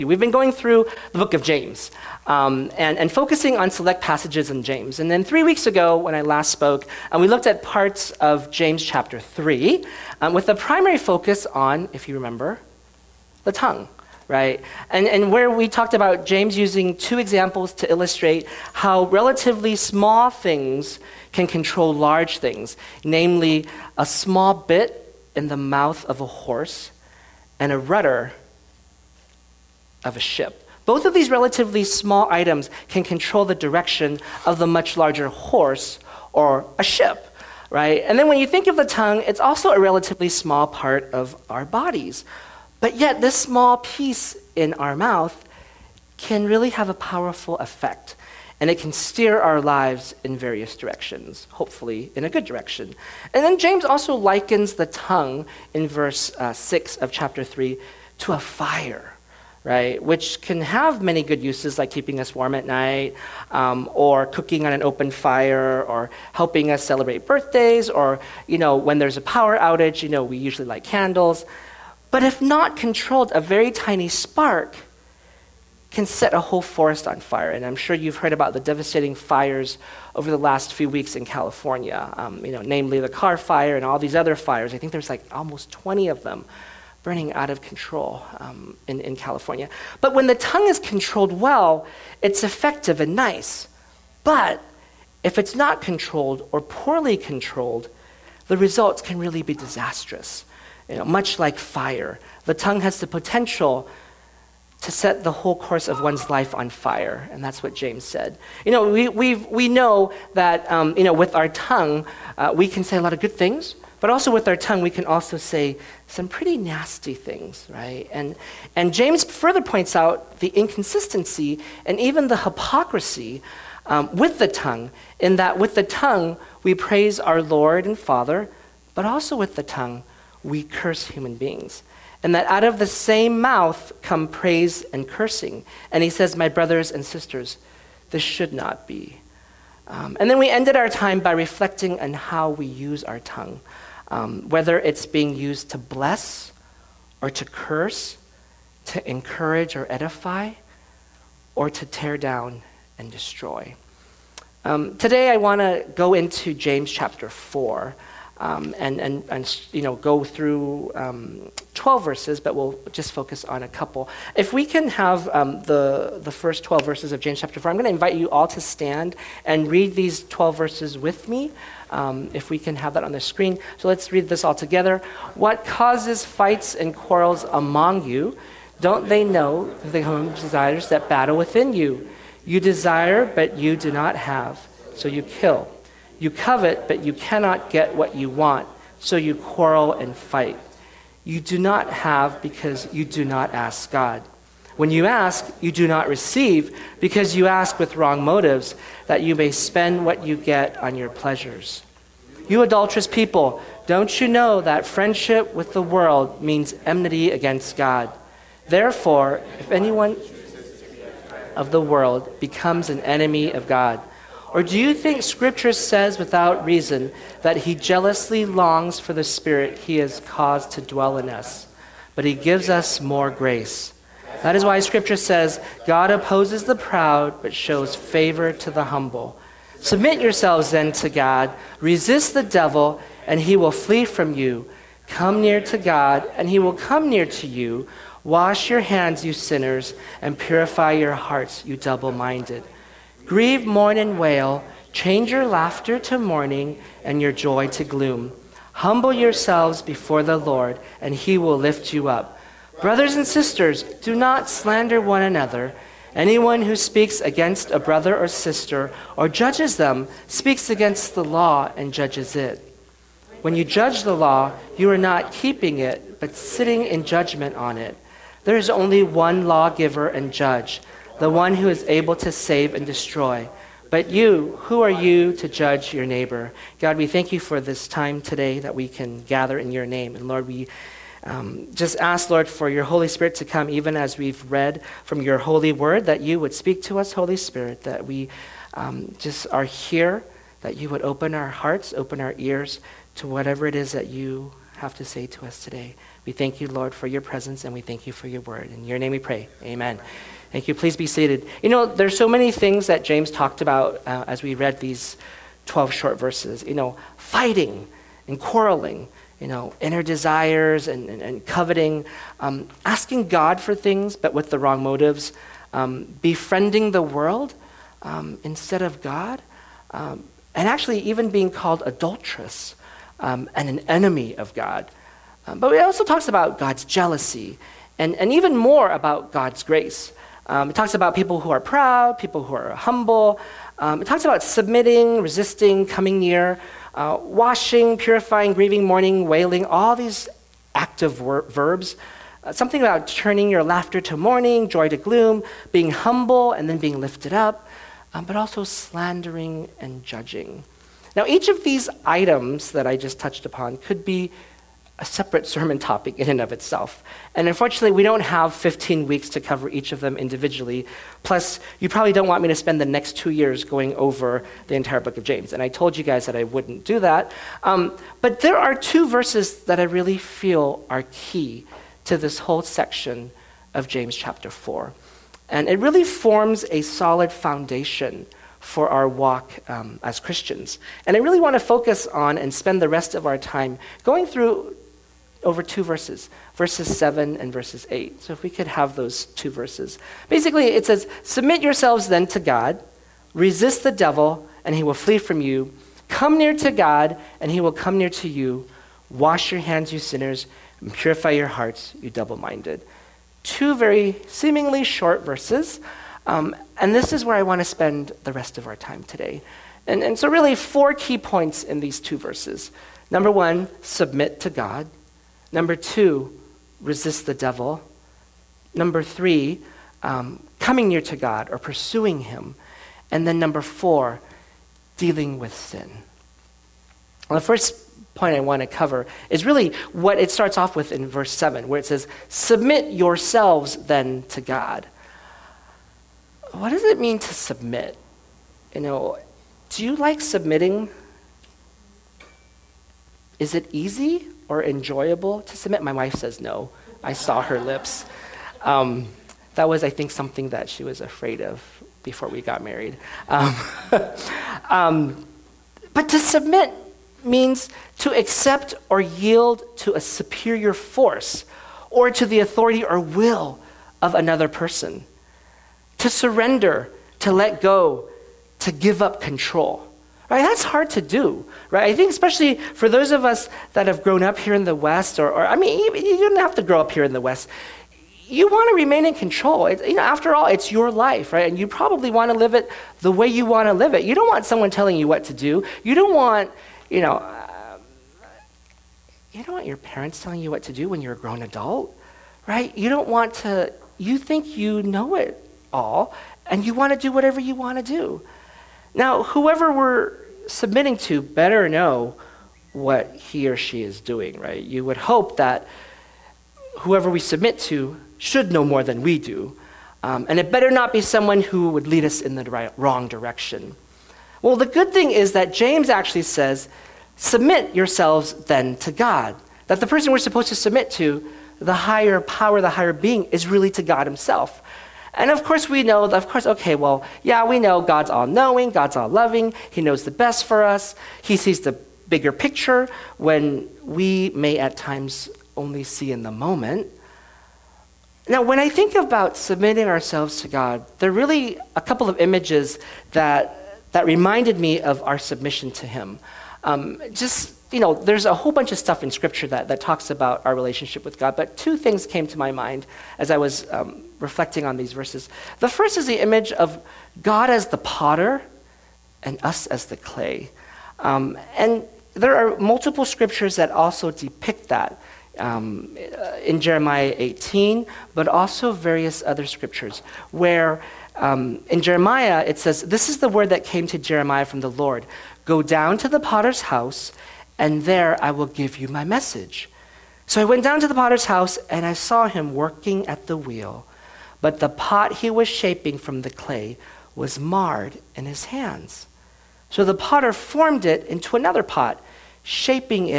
We've been going through the book of James and focusing on select passages in James. And then 3 weeks ago, when I last spoke, we looked at parts of James chapter 3 with the primary focus on, if you remember, the tongue, right? And where we talked about James using two examples to illustrate how relatively small things can control large things, namely a small bit in the mouth of a horse and a rudder of a ship. Both of these relatively small items can control the direction of the much larger horse or a ship, right? And then when you think of the tongue, it's also a relatively small part of our bodies. But yet this small piece in our mouth can really have a powerful effect, and it can steer our lives in various directions, hopefully in a good direction. And then James also likens the tongue in verse 6 of chapter 3 to a fire, right, which can have many good uses like keeping us warm at night, or cooking on an open fire, or helping us celebrate birthdays, or, when there's a power outage, we usually light candles. But if not controlled, a very tiny spark can set a whole forest on fire. And I'm sure you've heard about the devastating fires over the last few weeks in California, namely the Carr Fire and all these other fires. I think there's like almost 20 of them burning out of control in California. But when the tongue is controlled well, it's effective and nice. But if it's not controlled or poorly controlled, the results can really be disastrous. Much like fire, the tongue has the potential to set the whole course of one's life on fire, and that's what James said. We know that with our tongue, we can say a lot of good things. But also with our tongue, we can also say some pretty nasty things, right? And James further points out the inconsistency and even the hypocrisy with the tongue, in that with the tongue, we praise our Lord and Father, but also with the tongue, we curse human beings. And that out of the same mouth come praise and cursing. And he says, my brothers and sisters, this should not be. And then we ended our time by reflecting on how we use our tongue. Whether it's being used to bless or to curse, to encourage or edify, or to tear down and destroy. Today I want to go into James chapter 4 and go through 12 verses, but we'll just focus on a couple. If we can have the first 12 verses of James chapter 4, I'm going to invite you all to stand and read these 12 verses with me. If we can have that on the screen. So let's read this all together. What causes fights and quarrels among you? Don't they know that the common desires that battle within you? You desire, but you do not have, so you kill. You covet, but you cannot get what you want, so you quarrel and fight. You do not have because you do not ask God. When you ask, you do not receive because you ask with wrong motives, that you may spend what you get on your pleasures. You adulterous people, don't you know that friendship with the world means enmity against God? Therefore, if anyone of the world becomes an enemy of God, or do you think Scripture says without reason that he jealously longs for the Spirit he has caused to dwell in us, but he gives us more grace? That is why Scripture says, God opposes the proud, but shows favor to the humble. Submit yourselves then to God, resist the devil, and he will flee from you. Come near to God, and he will come near to you. Wash your hands, you sinners, and purify your hearts, you double-minded. Grieve, mourn, and wail. Change your laughter to mourning and your joy to gloom. Humble yourselves before the Lord, and he will lift you up. Brothers and sisters, do not slander one another. Anyone who speaks against a brother or sister or judges them speaks against the law and judges it. When you judge the law, you are not keeping it, but sitting in judgment on it. There is only one lawgiver and judge, the one who is able to save and destroy. But you, who are you to judge your neighbor? God, we thank you for this time today that we can gather in your name. And Lord, we just ask, Lord, for your Holy Spirit to come, even as we've read from your holy word, that you would speak to us, Holy Spirit, that we just are here, that you would open our hearts, open our ears to whatever it is that you have to say to us today. We thank you, Lord, for your presence, and we thank you for your word. In your name we pray. Amen. Thank you. Please be seated. You know, there's so many things that James talked about as we read these 12 short verses. You know, fighting and quarreling, you know, inner desires and coveting, asking God for things but with the wrong motives, befriending the world instead of God, and actually even being called adulteress and an enemy of God. But it also talks about God's jealousy and even more about God's grace. It talks about people who are proud, people who are humble. It talks about submitting, resisting, coming near, washing, purifying, grieving, mourning, wailing, all these active verbs. Something about turning your laughter to mourning, joy to gloom, being humble and then being lifted up, but also slandering and judging. Now, each of these items that I just touched upon could be a separate sermon topic in and of itself. And unfortunately, we don't have 15 weeks to cover each of them individually. Plus, you probably don't want me to spend the next 2 years going over the entire book of James. And I told you guys that I wouldn't do that. But there are 2 verses that I really feel are key to this whole section of James chapter 4. And it really forms a solid foundation for our walk as Christians. And I really want to focus on and spend the rest of our time going through over 2 verses, verses 7 and verses 8. So if we could have those 2 verses. Basically, it says, submit yourselves then to God, resist the devil, and he will flee from you. Come near to God, and he will come near to you. Wash your hands, you sinners, and purify your hearts, you double-minded. 2 very seemingly short verses, and this is where I want to spend the rest of our time today. And so really 4 key points in these 2 verses. Number 1, submit to God. Number 2, resist the devil. Number 3, coming near to God or pursuing him. And then number 4, dealing with sin. Well, the first point I want to cover is really what it starts off with in verse 7, where it says, submit yourselves then to God. What does it mean to submit? You know, do you like submitting? Is it easy or enjoyable to submit? My wife says no. I saw her lips. That was, I think, something that she was afraid of before we got married. But to submit means to accept or yield to a superior force or to the authority or will of another person. To surrender, to let go, to give up control. Right? That's hard to do, right? I think especially for those of us that have grown up here in the West, or I mean, you don't have to grow up here in the West. You want to remain in control. After all, it's your life, right? And you probably want to live it the way you want to live it. You don't want someone telling you what to do. You don't want, you don't want your parents telling you what to do when you're a grown adult, right? You don't want to, you think you know it all, and you want to do whatever you want to do. Now, whoever we're submitting to better know what he or she is doing, right? You would hope that whoever we submit to should know more than we do. And it better not be someone who would lead us in the wrong direction. Well, the good thing is that James actually says, submit yourselves then to God. That the person we're supposed to submit to, the higher power, the higher being, is really to God himself. And of course we know, we know God's all-knowing, God's all-loving, he knows the best for us, he sees the bigger picture when we may at times only see in the moment. Now, when I think about submitting ourselves to God, there are really a couple of images that reminded me of our submission to him. There's a whole bunch of stuff in Scripture that talks about our relationship with God, but 2 things came to my mind as I was reflecting on these verses. The first is the image of God as the potter and us as the clay. And there are multiple scriptures that also depict that in Jeremiah 18, but also various other scriptures where in Jeremiah it says, this is the word that came to Jeremiah from the Lord. Go down to the potter's house, and there I will give you my message. So I went down to the potter's house, and I saw him working at the wheel. But the pot he was shaping from the clay was marred in his hands. So the potter formed it into another pot, shaping it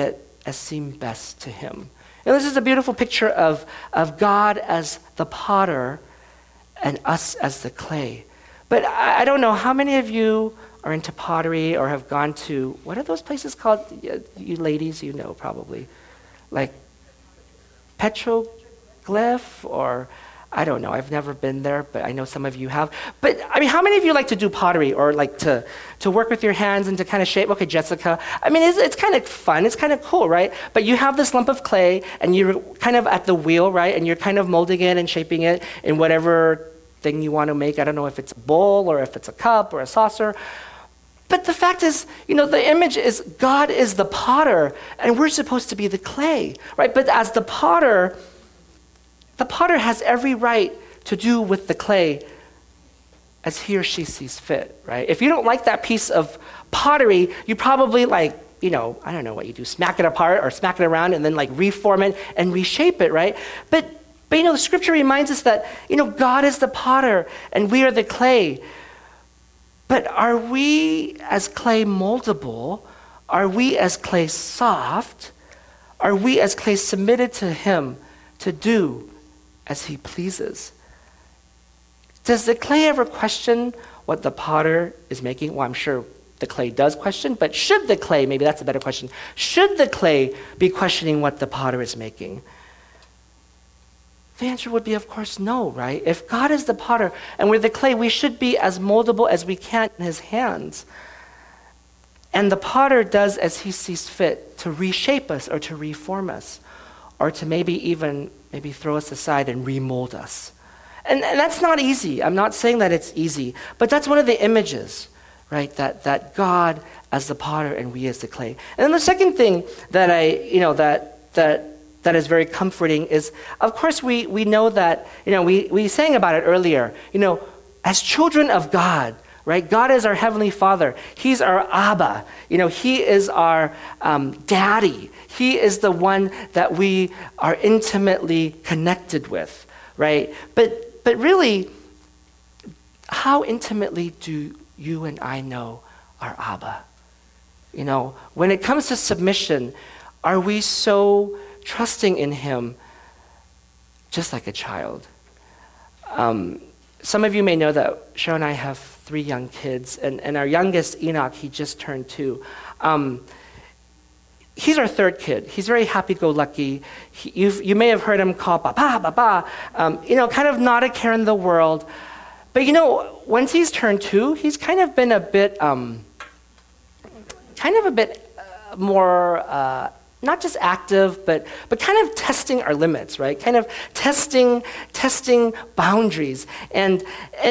as seem best to him. And this is a beautiful picture of God as the potter and us as the clay. But I don't know, how many of you are into pottery or have gone to, what are those places called? You ladies, you know probably. Like Petroglyph, or I don't know, I've never been there, but I know some of you have. But I mean, how many of you like to do pottery or like to work with your hands and to kind of shape? Okay, Jessica. I mean, it's kind of fun, it's kind of cool, right? But you have this lump of clay and you're kind of at the wheel, right? And you're kind of molding it and shaping it in whatever thing you want to make. I don't know if it's a bowl or if it's a cup or a saucer. But the fact is, the image is God is the potter and we're supposed to be the clay, right? But as the potter has every right to do with the clay as he or she sees fit, right? If you don't like that piece of pottery, you probably I don't know what you do, smack it apart or smack it around and then reform it and reshape it, right? But the scripture reminds us that, God is the potter and we are the clay. But are we as clay moldable? Are we as clay soft? Are we as clay submitted to him to do as he pleases? Does the clay ever question what the potter is making? Well, I'm sure the clay does question, but should the clay, maybe that's a better question, should the clay be questioning what the potter is making? The answer would be, of course, no, right? If God is the potter and we're the clay, we should be as moldable as we can in his hands. And the potter does as he sees fit to reshape us or to reform us or to maybe throw us aside and remold us. And that's not easy. I'm not saying that it's easy, but that's one of the images, right? That God as the potter and we as the clay. And then the second thing that that is very comforting is, of course, we know that, we sang about it earlier, as children of God, right? God is our Heavenly Father. He's our Abba. He is our daddy. He is the one that we are intimately connected with, right? But really, how intimately do you and I know our Abba? When it comes to submission, are we so trusting in him just like a child? Some of you may know that Cheryl and I have 3 young kids, and our youngest, Enoch, he just turned 2. He's our 3rd kid. He's very happy-go-lucky. You may have heard him call Papa, Papa, kind of not a care in the world. But once he's turned 2, he's kind of been a bit more not just active, but kind of testing our limits, right? Kind of testing boundaries. And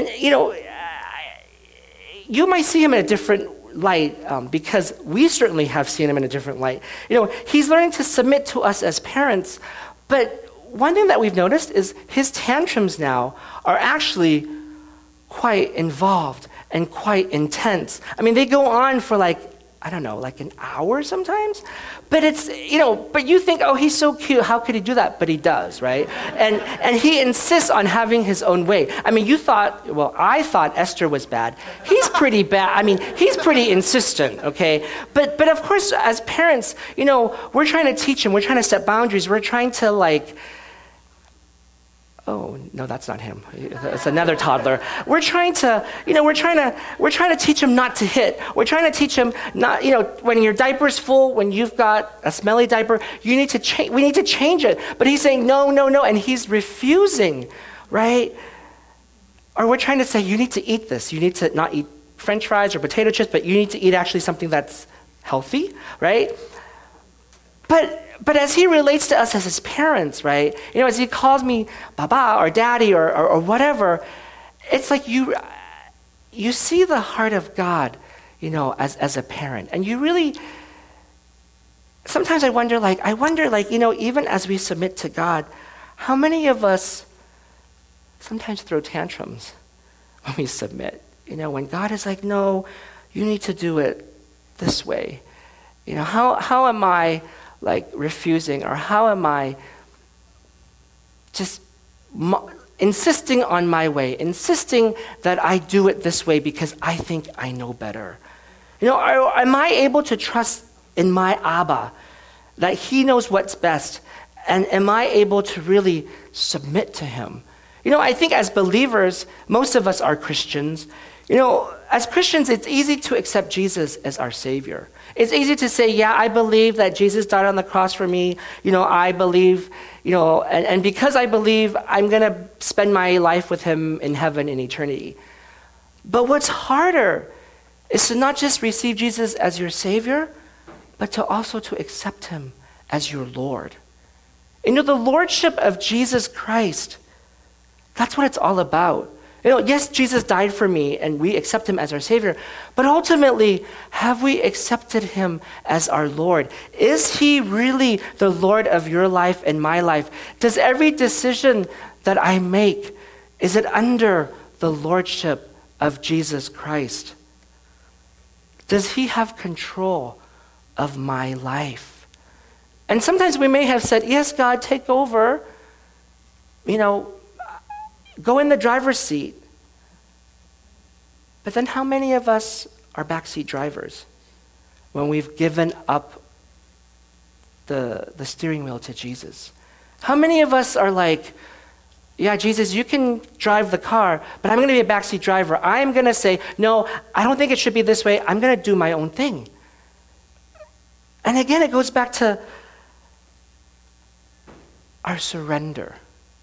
you might see him in a different light because we certainly have seen him in a different light. He's learning to submit to us as parents, but one thing that we've noticed is his tantrums now are actually quite involved and quite intense. I mean, they go on for an hour sometimes, but it's, but you think, oh, he's so cute, how could he do that? But he does, right? And he insists on having his own way. I mean, I thought Esther was bad. He's pretty bad. I mean, he's pretty insistent, okay? But of course, as parents, we're trying to teach him, we're trying to set boundaries, we're trying to oh, no, that's not him. It's another toddler. We're trying to teach him not to hit. We're trying to teach him not, when your diaper's full, when you've got a smelly diaper, we need to change it. But he's saying, no, and he's refusing, right? Or we're trying to say, you need to eat this. You need to not eat French fries or potato chips, but you need to eat actually something that's healthy, right? But as he relates to us as his parents, right? As he calls me Baba or Daddy or whatever, it's like you see the heart of God, as a parent. And you really, sometimes I wonder, even as we submit to God, how many of us sometimes throw tantrums when we submit? When God is like, no, you need to do it this way. How am I refusing, or how am I just insisting on my way, insisting that I do it this way because I think I know better? Am I able to trust in my Abba that he knows what's best? And am I able to really submit to him? I think as believers, most of us are Christians. As Christians, it's easy to accept Jesus as our Savior. It's easy to say, yeah, I believe that Jesus died on the cross for me. I believe, and because I believe, I'm going to spend my life with him in heaven in eternity. But what's harder is to not just receive Jesus as your Savior, but to also to accept him as your Lord. The Lordship of Jesus Christ, that's what it's all about. Yes, Jesus died for me and we accept him as our Savior, but ultimately, have we accepted him as our Lord? Is he really the Lord of your life and my life? Does every decision that I make, is it under the Lordship of Jesus Christ? Does he have control of my life? And sometimes we may have said, yes, God, take over, go in the driver's seat. But then how many of us are backseat drivers when we've given up the steering wheel to Jesus? How many of us are like, yeah, Jesus, you can drive the car, but I'm going to be a backseat driver. I'm going to say, no, I don't think it should be this way. I'm going to do my own thing. And again, it goes back to our surrender.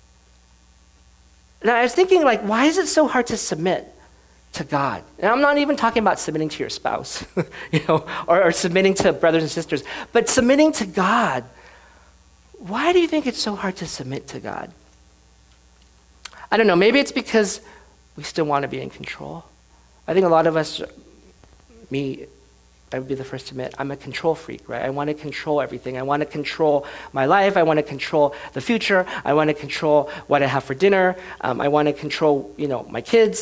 Now, I was thinking, why is it so hard to submit to God? And I'm not even talking about submitting to your spouse, or submitting to brothers and sisters, but submitting to God. Why do you think it's so hard to submit to God? I don't know, maybe it's because we still want to be in control. I think a lot of us, I would be the first to admit, I'm a control freak, right? I want to control everything. I want to control my life. I want to control the future. I want to control what I have for dinner. I want to control, my kids.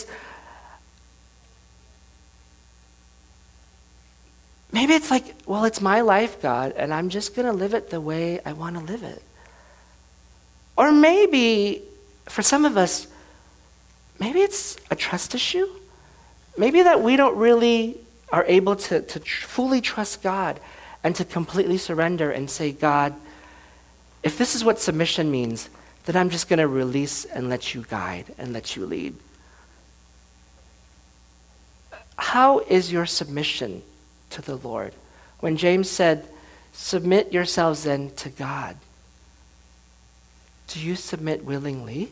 Maybe it's it's my life, God, and I'm just going to live it the way I want to live it. Or maybe, for some of us, maybe it's a trust issue. Maybe that we don't really are able to fully trust God and to completely surrender and say, God, if this is what submission means, then I'm just going to release and let you guide and let you lead. How is your submission to the Lord? When James said, submit yourselves then to God, do you submit willingly?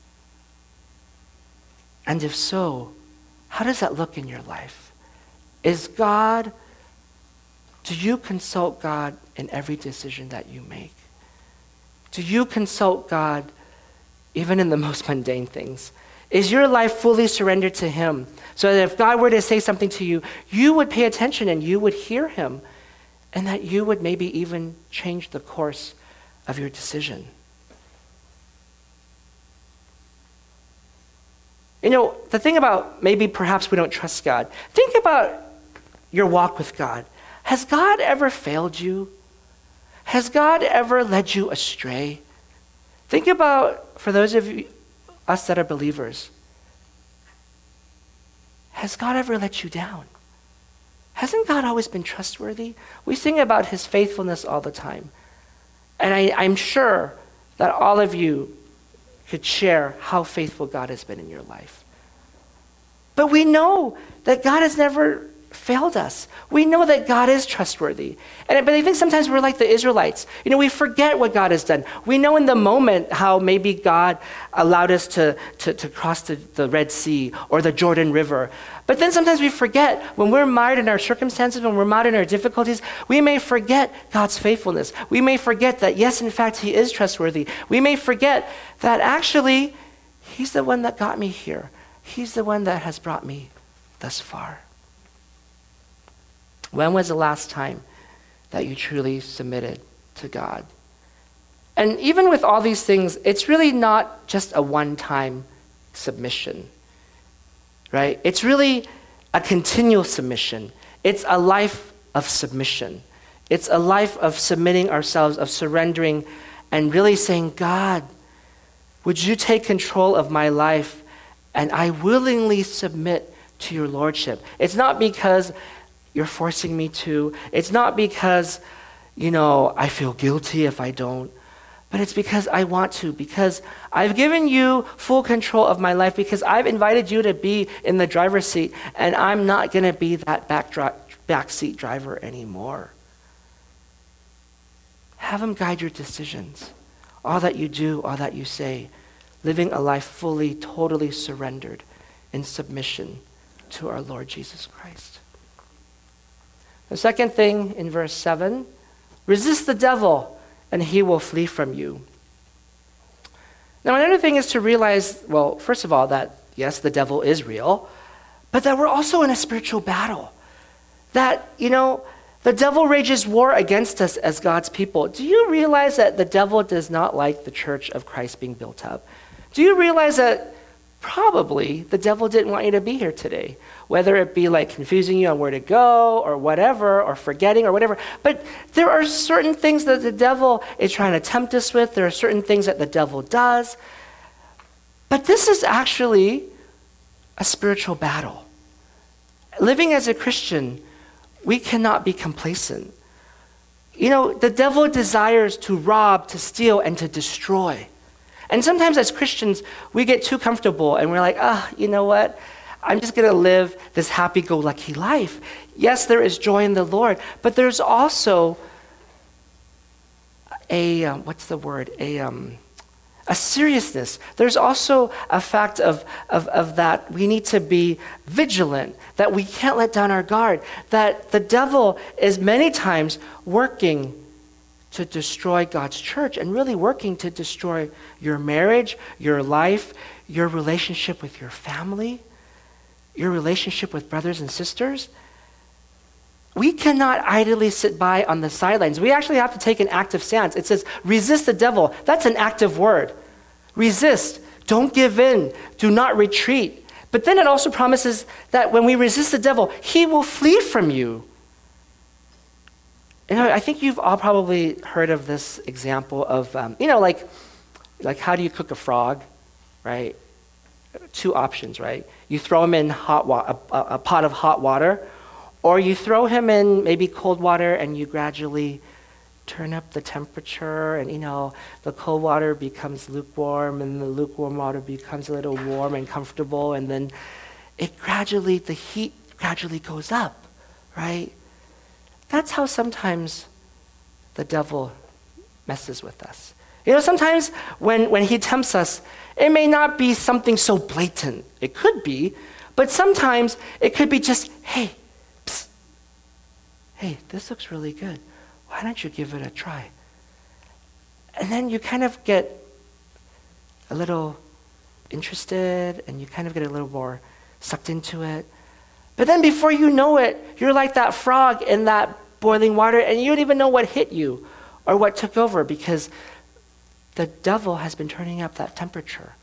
And if so, how does that look in your life? Do you consult God in every decision that you make? Do you consult God even in the most mundane things? Is your life fully surrendered to him so that if God were to say something to you, you would pay attention and you would hear him, and that you would maybe even change the course of your decision? The thing about maybe perhaps we don't trust God, think about your walk with God. Has God ever failed you? Has God ever led you astray? Think about, for those of us that are believers, has God ever let you down? Hasn't God always been trustworthy? We sing about his faithfulness all the time. And I'm sure that all of you could share how faithful God has been in your life. But we know that God has never failed us. We know that God is trustworthy. But I think sometimes we're like the Israelites. We forget what God has done. We know in the moment how maybe God allowed us to cross the Red Sea or the Jordan River. But then sometimes we forget when we're mired in our circumstances, when we're mired in our difficulties, we may forget God's faithfulness. We may forget that, yes, in fact, he is trustworthy. We may forget that actually he's the one that got me here. He's the one that has brought me thus far. When was the last time that you truly submitted to God? And even with all these things, it's really not just a one-time submission, right? It's really a continual submission. It's a life of submission. It's a life of submitting ourselves, of surrendering, and really saying, God, would you take control of my life? And I willingly submit to your lordship. It's not because you're forcing me to. It's not because, I feel guilty if I don't. But it's because I want to, because I've given you full control of my life, because I've invited you to be in the driver's seat, and I'm not going to be that backseat driver anymore. Have him guide your decisions, all that you do, all that you say, living a life fully, totally surrendered in submission to our Lord Jesus Christ. The second thing in verse 7, resist the devil and he will flee from you. Now, another thing is to realize, well, first of all, that yes, the devil is real, but that we're also in a spiritual battle. That, the devil rages war against us as God's people. Do you realize that the devil does not like the church of Christ being built up? Do you realize that probably the devil didn't want you to be here today? Whether it be like confusing you on where to go or whatever, or forgetting or whatever. But there are certain things that the devil is trying to tempt us with. There are certain things that the devil does. But this is actually a spiritual battle. Living as a Christian, we cannot be complacent. The devil desires to rob, to steal, and to destroy. And sometimes as Christians, we get too comfortable and we're like, you know what? I'm just going to live this happy-go-lucky life. Yes, there is joy in the Lord, but there's also a seriousness. There's also a fact of that we need to be vigilant, that we can't let down our guard, that the devil is many times working to destroy God's church and really working to destroy your marriage, your life, your relationship with your family, your relationship with brothers and sisters. We cannot idly sit by on the sidelines. We actually have to take an active stance. It says, resist the devil. That's an active word. Resist. Don't give in. Do not retreat. But then it also promises that when we resist the devil, he will flee from you. I think you've all probably heard of this example of, like how do you cook a frog, right? Two options, right? You throw him in a pot of hot water, or you throw him in maybe cold water and you gradually turn up the temperature, and the cold water becomes lukewarm and the lukewarm water becomes a little warm and comfortable, and then the heat gradually goes up, right? That's how sometimes the devil messes with us. Sometimes when he tempts us, it may not be something so blatant. It could be, but sometimes it could be just, hey, psst, hey, this looks really good. Why don't you give it a try? And then you kind of get a little interested and you kind of get a little more sucked into it. But then before you know it, you're like that frog in that boiling water and you don't even know what hit you or what took over, because the devil has been turning up that temperature.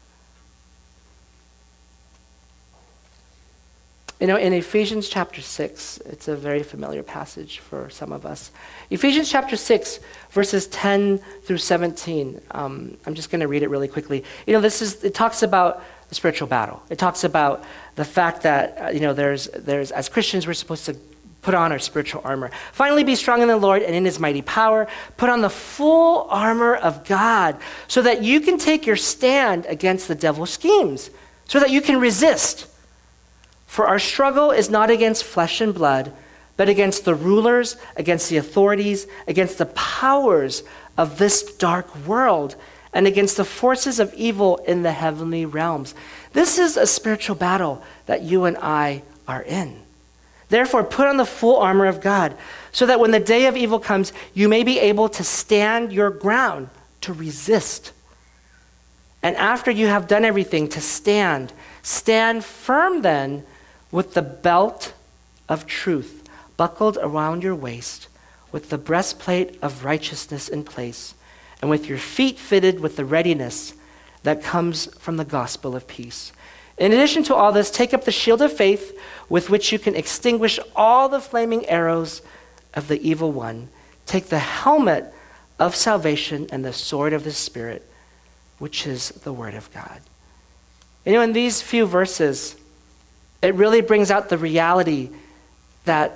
In Ephesians chapter 6, it's a very familiar passage for some of us. Ephesians chapter 6, verses 10 through 17. I'm just going to read it really quickly. It talks about the spiritual battle. It talks about the fact that, there's as Christians, we're supposed to put on our spiritual armor. Finally, be strong in the Lord and in his mighty power. Put on the full armor of God so that you can take your stand against the devil's schemes, so that you can resist. For our struggle is not against flesh and blood, but against the rulers, against the authorities, against the powers of this dark world, and against the forces of evil in the heavenly realms. This is a spiritual battle that you and I are in. Therefore, put on the full armor of God, so that when the day of evil comes, you may be able to stand your ground, to resist. And after you have done everything, to stand firm then, with the belt of truth buckled around your waist, with the breastplate of righteousness in place, and with your feet fitted with the readiness that comes from the gospel of peace. In addition to all this, take up the shield of faith with which you can extinguish all the flaming arrows of the evil one. Take the helmet of salvation and the sword of the Spirit, which is the word of God. In these few verses, it really brings out the reality that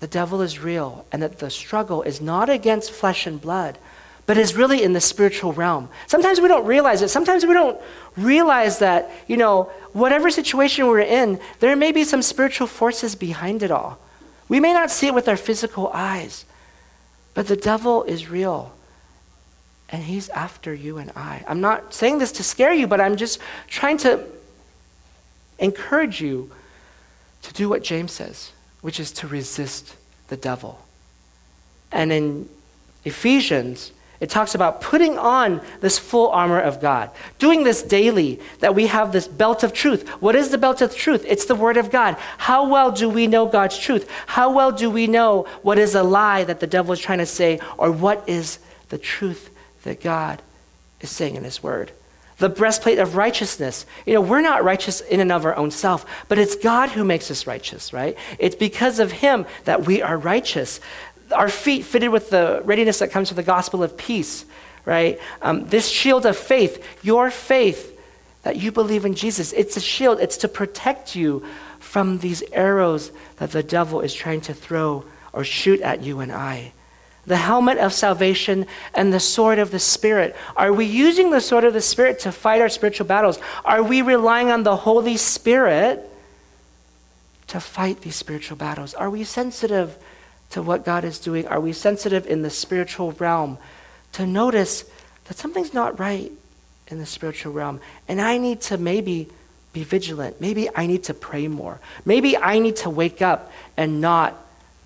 the devil is real and that the struggle is not against flesh and blood, but is really in the spiritual realm. Sometimes we don't realize it. Sometimes we don't realize that, whatever situation we're in, there may be some spiritual forces behind it all. We may not see it with our physical eyes, but the devil is real. And he's after you and I. I'm not saying this to scare you, but I'm just trying to encourage you to do what James says, which is to resist the devil. And in Ephesians, it talks about putting on this full armor of God, doing this daily, that we have this belt of truth. What is the belt of truth? It's the word of God. How well do we know God's truth? How well do we know what is a lie that the devil is trying to say, or what is the truth that God is saying in his word? The breastplate of righteousness. We're not righteous in and of our own self, but it's God who makes us righteous, right? It's because of him that we are righteous. Our feet fitted with the readiness that comes from the gospel of peace, right? This shield of faith, your faith that you believe in Jesus, it's a shield. It's to protect you from these arrows that the devil is trying to throw or shoot at you and I. The helmet of salvation and the sword of the Spirit. Are we using the sword of the Spirit to fight our spiritual battles? Are we relying on the Holy Spirit to fight these spiritual battles? Are we sensitive to what God is doing? Are we sensitive in the spiritual realm to notice that something's not right in the spiritual realm? And I need to maybe be vigilant. Maybe I need to pray more. Maybe I need to wake up and not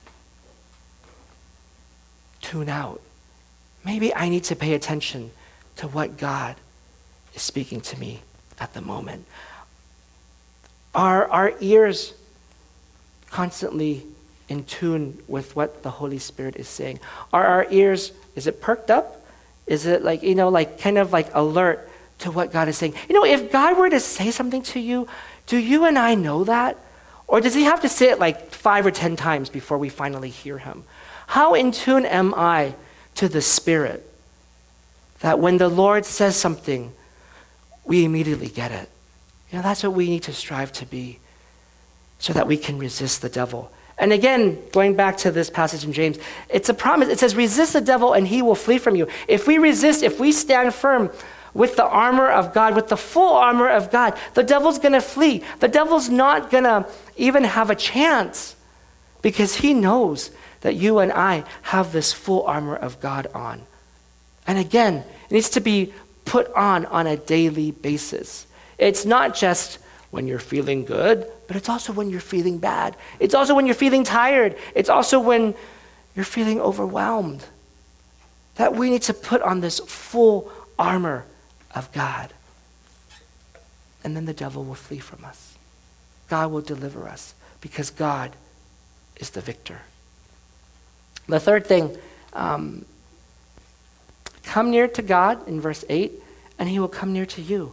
tune out. Maybe I need to pay attention to what God is speaking to me at the moment. Are our ears constantly in tune with what the Holy Spirit is saying? Are our ears, is it perked up? Is it kind of alert to what God is saying? If God were to say something to you, do you and I know that? Or does he have to say it 5 or 10 times before we finally hear him? How in tune am I to the Spirit that when the Lord says something, we immediately get it? That's what we need to strive to be so that we can resist the devil. And again, going back to this passage in James, it's a promise. It says, resist the devil and he will flee from you. If we resist, if we stand firm with the armor of God, with the full armor of God, the devil's going to flee. The devil's not going to even have a chance because he knows that you and I have this full armor of God on. And again, it needs to be put on a daily basis. It's not just when you're feeling good, but it's also when you're feeling bad. It's also when you're feeling tired. It's also when you're feeling overwhelmed. That we need to put on this full armor of God. And then the devil will flee from us. God will deliver us because God is the victor. The third thing, come near to God in verse 8, and he will come near to you.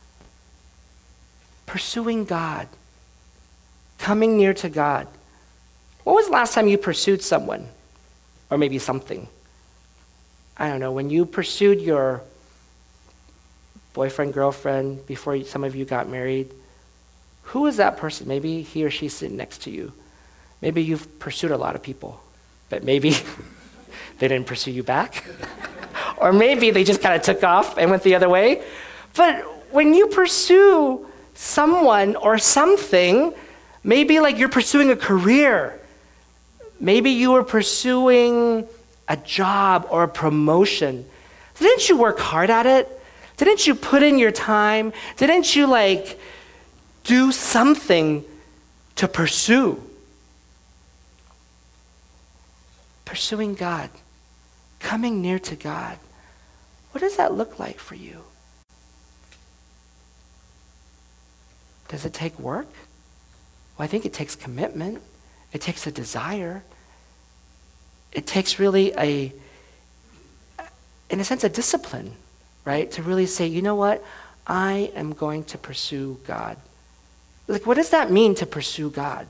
Pursuing God, coming near to God. When was the last time you pursued someone? Or maybe something? I don't know, when you pursued your boyfriend, girlfriend, before some of you got married, who was that person? Maybe he or she's sitting next to you. Maybe you've pursued a lot of people, but maybe they didn't pursue you back. Or maybe they just kind of took off and went the other way. But when you pursue someone or something, maybe you're pursuing a career. Maybe you were pursuing a job or a promotion. Didn't you work hard at it? Didn't you put in your time? Didn't you do something to pursue? Pursuing God, coming near to God. What does that look like for you? Does it take work? Well, I think it takes commitment. It takes a desire. It takes really in a sense, a discipline, right? To really say, you know what? I am going to pursue God. What does that mean to pursue God?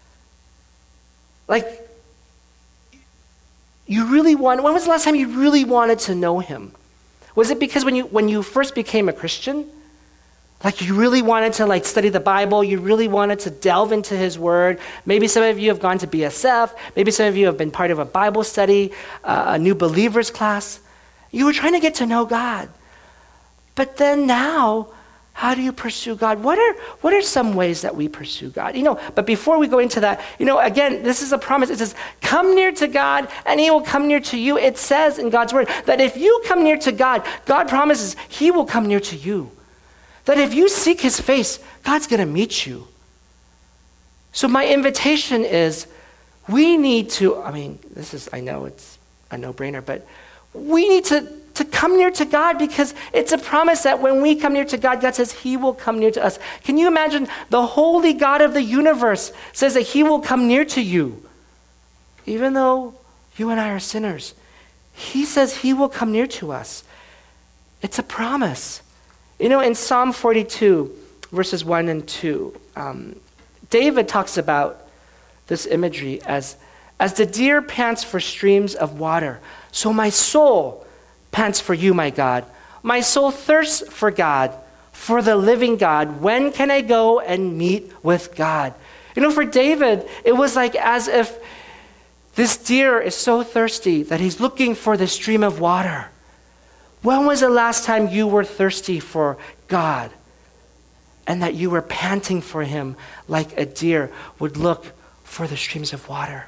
You really when was the last time you really wanted to know him? Was it because when you first became a Christian? Like you really wanted to like study the Bible, you really wanted to delve into his word. Maybe some of you have gone to BSF, maybe some of you have been part of a Bible study, a new believers class. You were trying to get to know God. But then now, how do you pursue God? What are some ways that we pursue God? But before we go into that, again, this is a promise. It says, come near to God and he will come near to you. It says in God's word that if you come near to God, God promises he will come near to you. That if you seek his face, God's going to meet you. So my invitation is, we need to, I know it's a no-brainer, but we need to come near to God because it's a promise that when we come near to God, God says he will come near to us. Can you imagine the holy God of the universe says that he will come near to you? Even though you and I are sinners, he says he will come near to us. It's a promise. In Psalm 42, verses 1 and 2, David talks about this imagery as the deer pants for streams of water, so my soul pants for you, my God. My soul thirsts for God, for the living God. When can I go and meet with God? For David, it was like as if this deer is so thirsty that he's looking for the stream of water. When was the last time you were thirsty for God and that you were panting for him like a deer would look for the streams of water?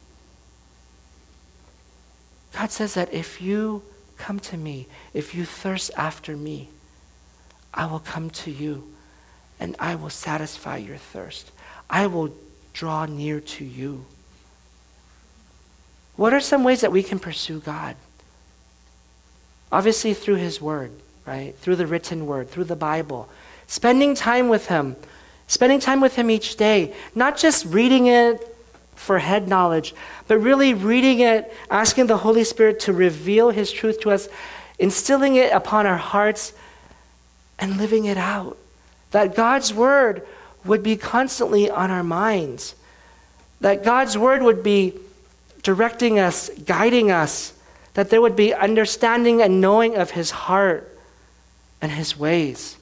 God says that if you come to me, if you thirst after me, I will come to you and I will satisfy your thirst. I will draw near to you. What are some ways that we can pursue God? Obviously through his word, right? Through the written word, through the Bible. Spending time with him each day, not just reading it for head knowledge, but really reading it, asking the Holy Spirit to reveal his truth to us, instilling it upon our hearts, and living it out. That God's word would be constantly on our minds. That God's word would be directing us, guiding us, that there would be understanding and knowing of his heart and his ways.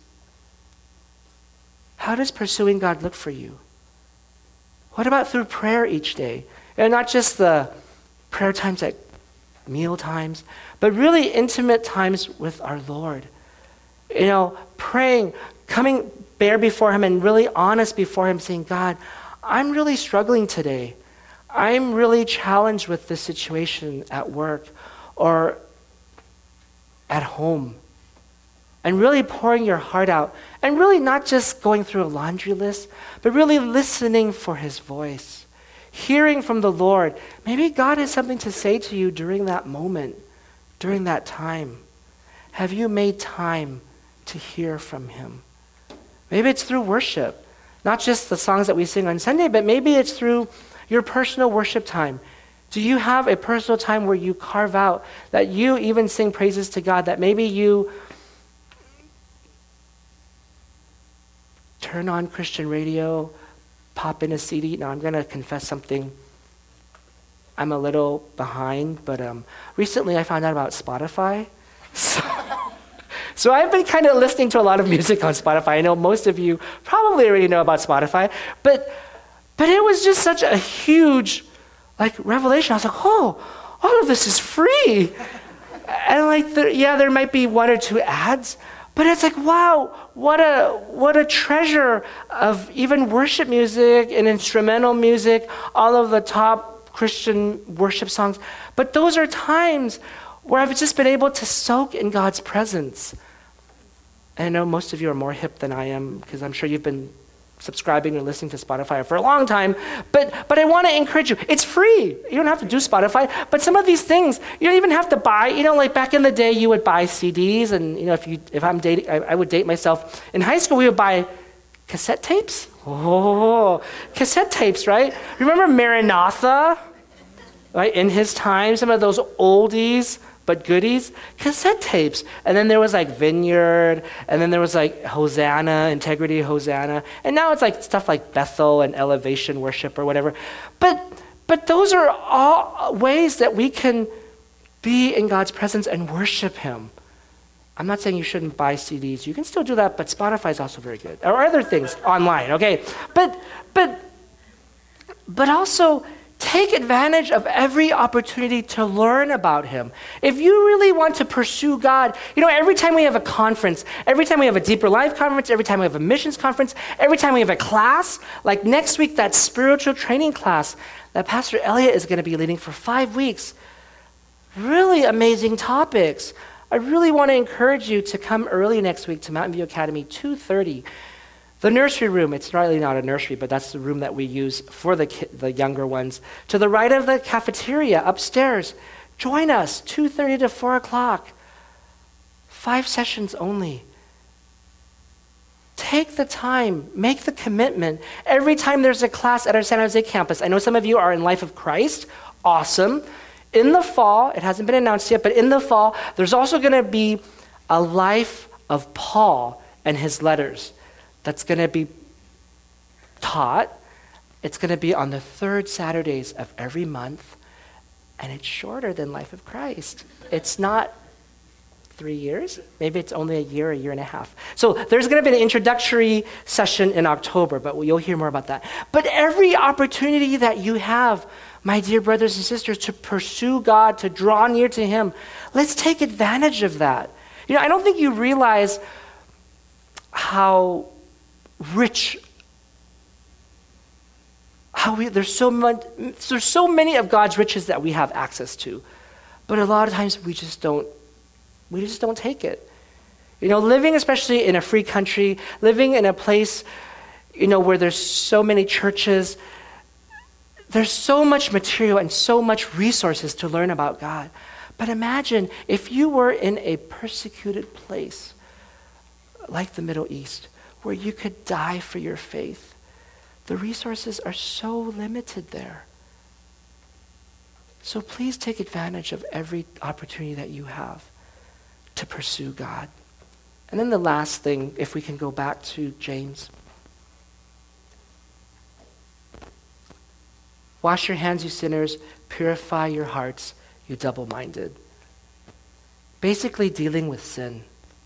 How does pursuing God look for you? What about through prayer each day? And not just the prayer times at meal times, but really intimate times with our Lord. Praying, coming bare before him and really honest before him, saying, God, I'm really struggling today. I'm really challenged with this situation at work or at home. And really pouring your heart out. And really not just going through a laundry list, but really listening for his voice. Hearing from the Lord. Maybe God has something to say to you during that moment, during that time. Have you made time to hear from him? Maybe it's through worship. Not just the songs that we sing on Sunday, but maybe it's through your personal worship time. Do you have a personal time where you carve out, that you even sing praises to God, that maybe you turn on Christian radio, pop in a CD? Now, I'm going to confess something. I'm a little behind, but recently I found out about Spotify. So I've been kind of listening to a lot of music on Spotify. I know most of you probably already know about Spotify, but it was just such a huge revelation. I was like, oh, all of this is free. And there might be one or two ads, but it's like, wow, what a treasure of even worship music and instrumental music, all of the top Christian worship songs. But those are times where I've just been able to soak in God's presence. And I know most of you are more hip than I am, because I'm sure you've been subscribing or listening to Spotify for a long time, but I want to encourage you. It's free. You don't have to do Spotify, but some of these things you don't even have to buy. Like back in the day, you would buy CDs, and if I'm dating, I would date myself. In high school, we would buy cassette tapes. Oh, cassette tapes, right? Remember Maranatha? Right, in his time, some of those oldies but goodies, cassette tapes. And then there was Vineyard, and then there was Hosanna, Integrity Hosanna. And now it's stuff like Bethel and Elevation Worship or whatever. But those are all ways that we can be in God's presence and worship him. I'm not saying you shouldn't buy CDs. You can still do that, but Spotify is also very good. Or other things online, okay? But also take advantage of every opportunity to learn about him. If you really want to pursue God, every time we have a conference, every time we have a Deeper Life conference, every time we have a missions conference, every time we have a class, like next week, that spiritual training class that Pastor Elliott is going to be leading for 5 weeks. Really amazing topics. I really want to encourage you to come early next week to Mountain View Academy, 2:30. The nursery room, it's really not a nursery, but that's the room that we use for the younger ones. To the right of the cafeteria upstairs, join us, 2:30 to 4 o'clock. 5 sessions only. Take the time, make the commitment. Every time there's a class at our San Jose campus, I know some of you are in Life of Christ, awesome. In the fall, it hasn't been announced yet, but in the fall, there's also going to be a Life of Paul and his letters that's going to be taught. It's going to be on the 3rd Saturdays of every month, and it's shorter than Life of Christ. It's not 3 years. Maybe it's only a year and a half. So there's going to be an introductory session in October, but you'll hear more about that. But every opportunity that you have, my dear brothers and sisters, to pursue God, to draw near to him, let's take advantage of that. I don't think you realize how rich, there's so many of God's riches that we have access to, but a lot of times we just don't take it. Living especially in a free country, living in a place, where there's so many churches, there's so much material and so much resources to learn about God. But imagine if you were in a persecuted place like the Middle East, where you could die for your faith. The resources are so limited there. So please take advantage of every opportunity that you have to pursue God. And then the last thing, if we can go back to James. Wash your hands, you sinners. Purify your hearts, you double-minded. Basically dealing with sin.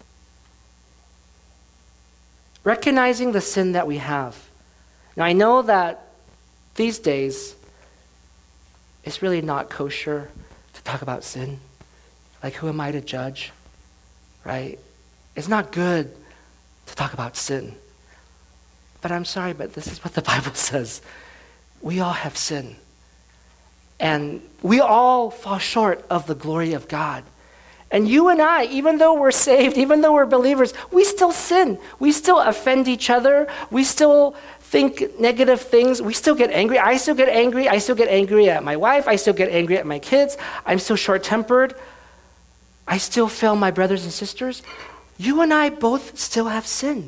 Recognizing the sin that we have. Now, I know that these days, it's really not kosher to talk about sin. Like, who am I to judge? Right? It's not good to talk about sin. But I'm sorry, but this is what the Bible says. We all have sin. And we all fall short of the glory of God. And you and I, even though we're saved, even though we're believers, we still sin. We still offend each other. We still think negative things. We still get angry. I still get angry. I still get angry at my wife. I still get angry at my kids. I'm still short-tempered. I still fail my brothers and sisters. You and I both still have sin.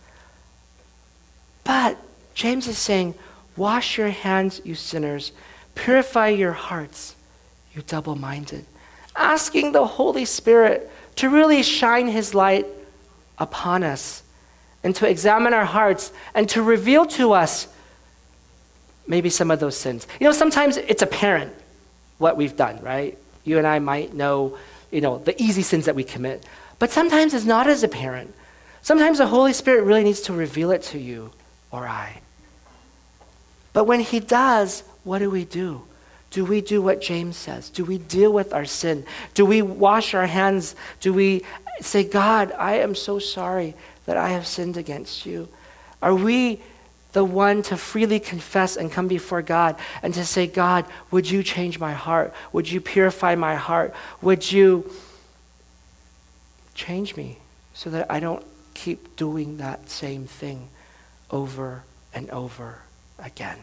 But James is saying, wash your hands, you sinners. Purify your hearts, you double-minded. Asking the Holy Spirit to really shine his light upon us and to examine our hearts and to reveal to us maybe some of those sins. Sometimes it's apparent what we've done, right? You and I might know, the easy sins that we commit. But sometimes it's not as apparent. Sometimes the Holy Spirit really needs to reveal it to you or I. But when he does, what do we do? Do we do what James says? Do we deal with our sin? Do we wash our hands? Do we say, God, I am so sorry that I have sinned against you? Are we the one to freely confess and come before God and to say, God, would you change my heart? Would you purify my heart? Would you change me so that I don't keep doing that same thing over and over again?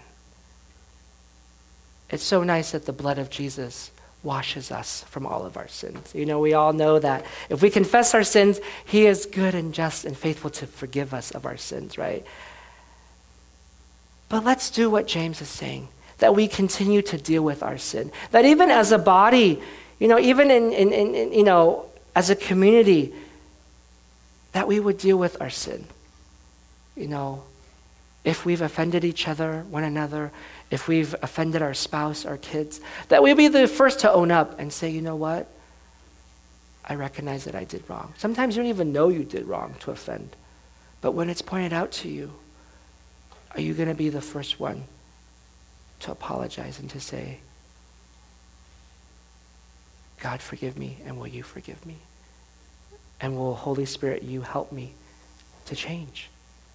It's so nice that the blood of Jesus washes us from all of our sins. We all know that if we confess our sins, he is good and just and faithful to forgive us of our sins, right? But let's do what James is saying, that we continue to deal with our sin. That even as a body, even in as a community, that we would deal with our sin. If we've offended each other, one another, if we've offended our spouse, our kids, that we'll be the first to own up and say, you know what? I recognize that I did wrong. Sometimes you don't even know you did wrong to offend. But when it's pointed out to you, are you going to be the first one to apologize and to say, God, forgive me, and will you forgive me? And will Holy Spirit, you help me to change?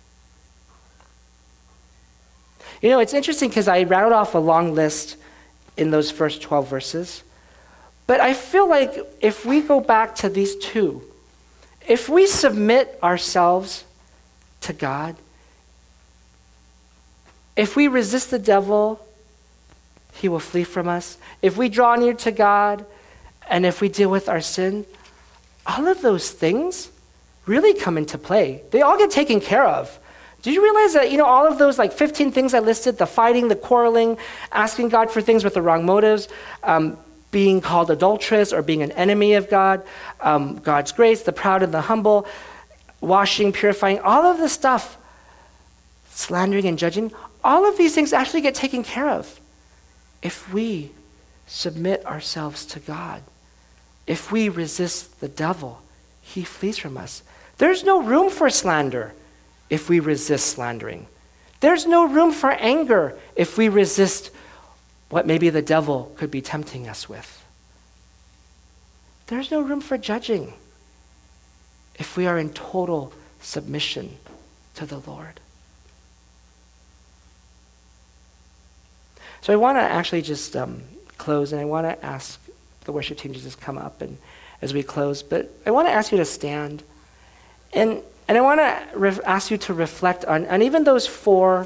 You know, it's interesting because I rattled off a long list in those first 12 verses. But I feel like if we go back to these two, if we submit ourselves to God, if we resist the devil, he will flee from us. If we draw near to God, and if we deal with our sin, all of those things really come into play. They all get taken care of. Did you realize that, all of those 15 things I listed, the fighting, the quarreling, asking God for things with the wrong motives, being called adulteress or being an enemy of God, God's grace, the proud and the humble, washing, purifying, all of this stuff, slandering and judging, all of these things actually get taken care of if we submit ourselves to God. If we resist the devil, he flees from us. There's no room for slander if we resist slandering. There's no room for anger if we resist what maybe the devil could be tempting us with. There's no room for judging if we are in total submission to the Lord. So I want to actually just close, and I want to ask the worship team to just come up and as we close. But I want to ask you to stand, and I want to ask you to reflect on even those four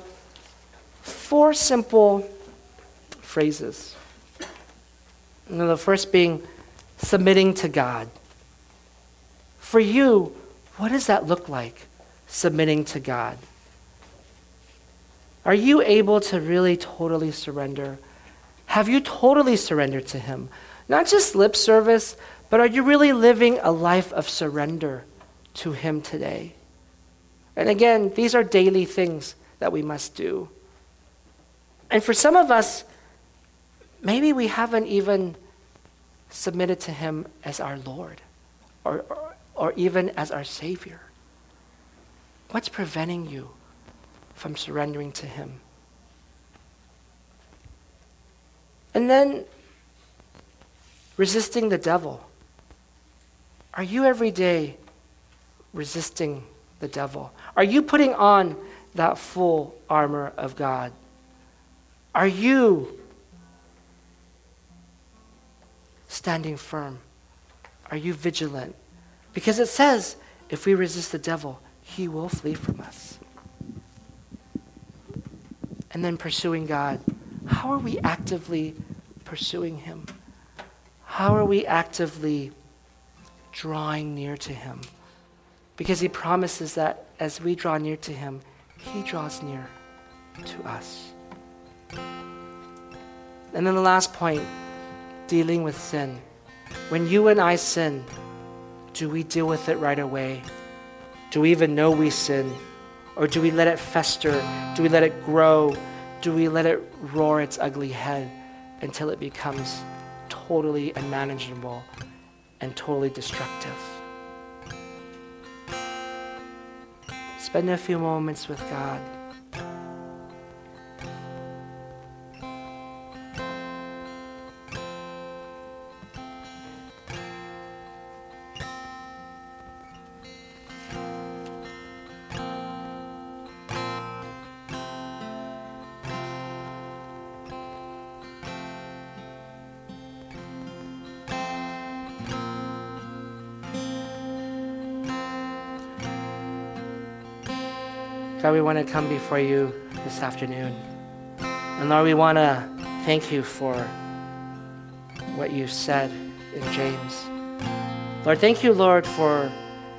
simple phrases. The first being submitting to God. For you, what does that look like, submitting to God? Are you able to really totally surrender? Have you totally surrendered to him? Not just lip service, but are you really living a life of surrender to him today? And again, these are daily things that we must do. And for some of us, maybe we haven't even submitted to him as our Lord or even as our Savior. What's preventing you from surrendering to him? And then resisting the devil. Are you every day resisting the devil? Are you putting on that full armor of God? Are you standing firm? Are you vigilant? Because it says, if we resist the devil, he will flee from us. And then pursuing God. How are we actively pursuing him? How are we actively drawing near to him? Because he promises that as we draw near to him, he draws near to us. And then the last point, dealing with sin. When you and I sin, do we deal with it right away? Do we even know we sin? Or do we let it fester? Do we let it grow? Do we let it roar its ugly head until it becomes totally unmanageable and totally destructive? Spend a few moments with God. God, we want to come before you this afternoon. And Lord, we want to thank you for what you said in James. Lord, thank you, Lord, for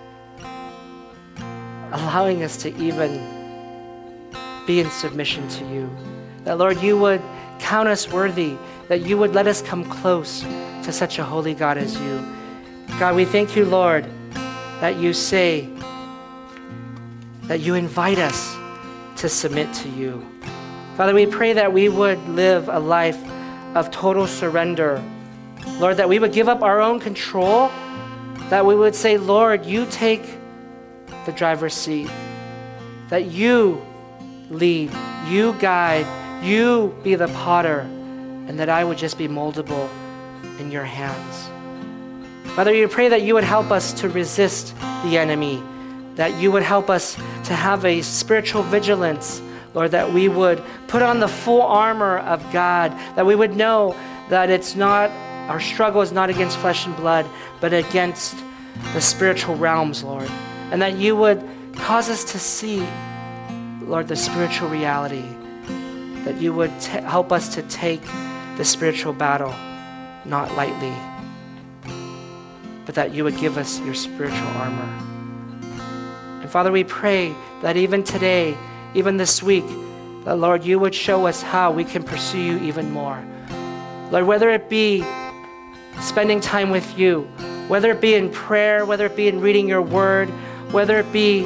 allowing us to even be in submission to you. That, Lord, you would count us worthy, that you would let us come close to such a holy God as you. God, we thank you, Lord, that you say, that you invite us to submit to you. Father, we pray that we would live a life of total surrender. Lord, that we would give up our own control that we would say, Lord, you take the driver's seat, that you lead, you guide, you be the potter, and that I would just be moldable in your hands. Father, we pray that you would help us to resist the enemy, that you would help us to have a spiritual vigilance, Lord, that we would put on the full armor of God, that we would know that our struggle is not against flesh and blood, but against the spiritual realms, Lord, and that you would cause us to see, Lord, the spiritual reality, that you would help us to take the spiritual battle not lightly, but that you would give us your spiritual armor. And Father, we pray that even today, even this week, that Lord, you would show us how we can pursue you even more. Lord, whether it be spending time with you, whether it be in prayer, whether it be in reading your word, whether it be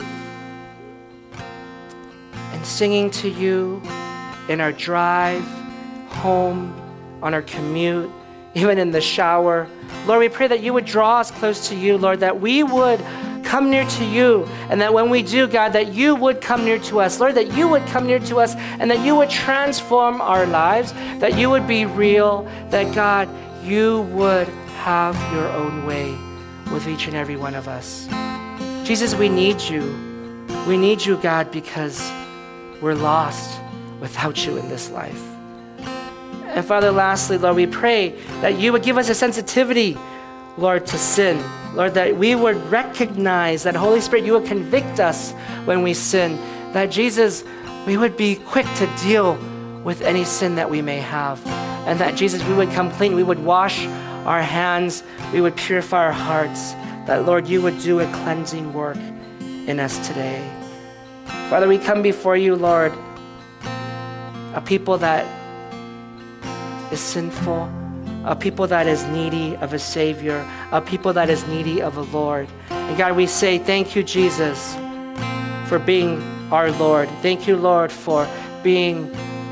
in singing to you in our drive home, on our commute, even in the shower. Lord, we pray that you would draw us close to you, Lord, that we would come near to you, and that when we do, God, that you would come near to us. Lord, that you would come near to us, and that you would transform our lives, that you would be real, that God, you would have your own way with each and every one of us. Jesus, we need you. We need you, God, because we're lost without you in this life. And Father, lastly, Lord, we pray that you would give us a sensitivity, Lord, to sin. Lord, that we would recognize that, Holy Spirit, you would convict us when we sin. That, Jesus, we would be quick to deal with any sin that we may have. And that, Jesus, we would come clean. We would wash our hands. We would purify our hearts. That, Lord, you would do a cleansing work in us today. Father, we come before you, Lord, a people that is sinful, a people that is needy of a Savior, a people that is needy of a Lord. And God, we say thank you, Jesus, for being our Lord. Thank you, Lord, for being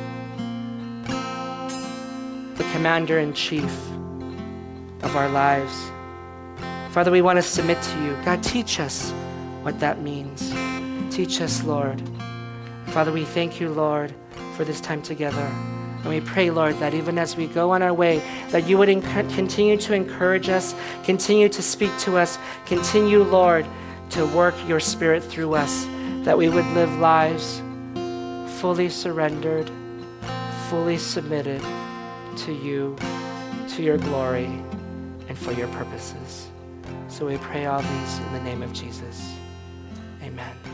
the commander-in-chief of our lives. Father, we want to submit to you. God, teach us what that means. Teach us, Lord. Father, we thank you, Lord, for this time together. And we pray, Lord, that even as we go on our way, that you would continue to encourage us, continue to speak to us, continue, Lord, to work your Spirit through us, that we would live lives fully surrendered, fully submitted to you, to your glory, and for your purposes. So we pray all these in the name of Jesus. Amen.